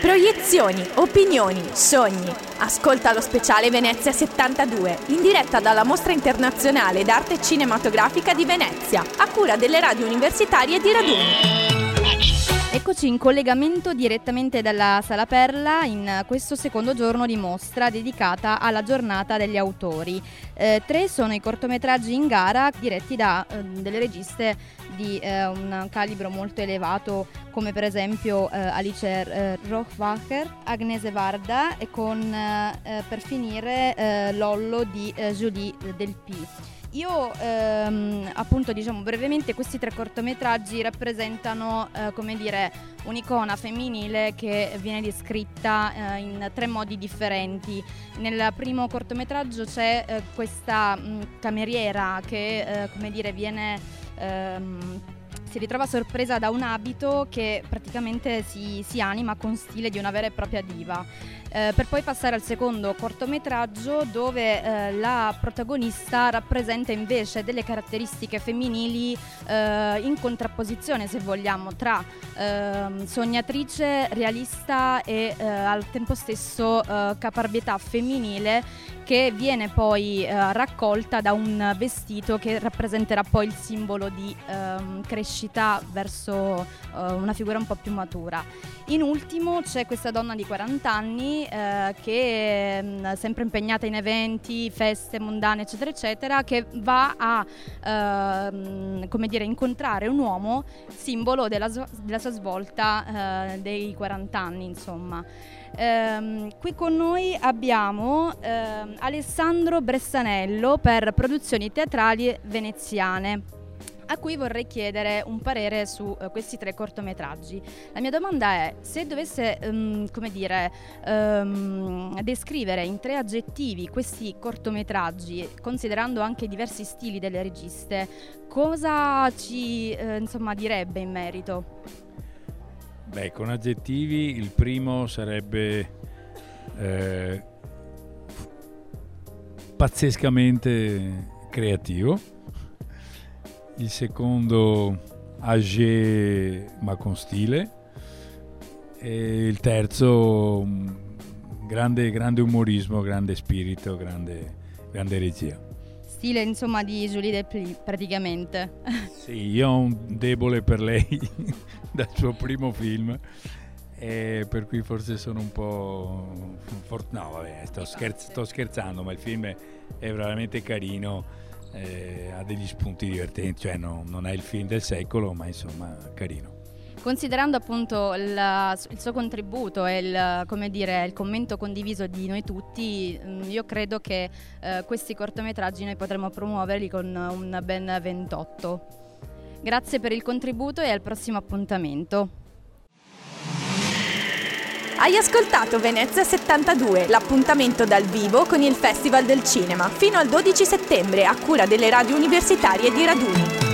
Proiezioni, opinioni, sogni. Ascolta lo speciale Venezia 72, in diretta dalla Mostra Internazionale d'Arte Cinematografica di Venezia, a cura delle radio universitarie di Raduni. Eccoci in collegamento direttamente dalla Sala Perla in questo secondo giorno di mostra dedicata alla giornata degli autori. 3 sono i cortometraggi in gara diretti da delle registe di un calibro molto elevato, come per esempio Alice Rohrwacher, Agnese Varda e con per finire Lollo di Julie Delpy. Io appunto diciamo brevemente questi 3 cortometraggi rappresentano come dire un'icona femminile che viene descritta in 3 modi differenti. Nel primo cortometraggio c'è questa cameriera che come dire si ritrova sorpresa da un abito che praticamente si anima con stile di una vera e propria diva, per poi passare al secondo cortometraggio dove la protagonista rappresenta invece delle caratteristiche femminili in contrapposizione, se vogliamo, tra sognatrice, realista e al tempo stesso caparbietà femminile, che viene poi raccolta da un vestito che rappresenterà poi il simbolo di crescita verso una figura un po' più matura. In ultimo c'è questa donna di 40 anni che è sempre impegnata in eventi, feste mondane eccetera eccetera, che va a come dire incontrare un uomo simbolo della sua svolta dei 40 anni insomma. Qui con noi abbiamo Alessandro Bressanello per Produzioni Teatrali Veneziane, a cui vorrei chiedere un parere su questi 3 cortometraggi. La mia domanda è: se dovesse descrivere in 3 aggettivi questi cortometraggi, considerando anche i diversi stili delle registe, cosa ci direbbe in merito? Beh, con aggettivi il primo sarebbe pazzescamente creativo, il secondo âgé ma con stile e il terzo grande umorismo, grande spirito, grande regia. Stile insomma di Julie Delpy praticamente. Sì, io ho un debole per lei dal suo primo film, per cui forse sono un po'... no vabbè, sto scherzando, ma il film è veramente carino, ha degli spunti divertenti, cioè non è il film del secolo, ma insomma carino. Considerando appunto il suo contributo e il commento condiviso di noi tutti, io credo che questi cortometraggi noi potremo promuoverli con un ben 28. Grazie per il contributo e al prossimo appuntamento. Hai ascoltato Venezia 72, l'appuntamento dal vivo con il Festival del Cinema, fino al 12 settembre a cura delle radio universitarie di Raduni.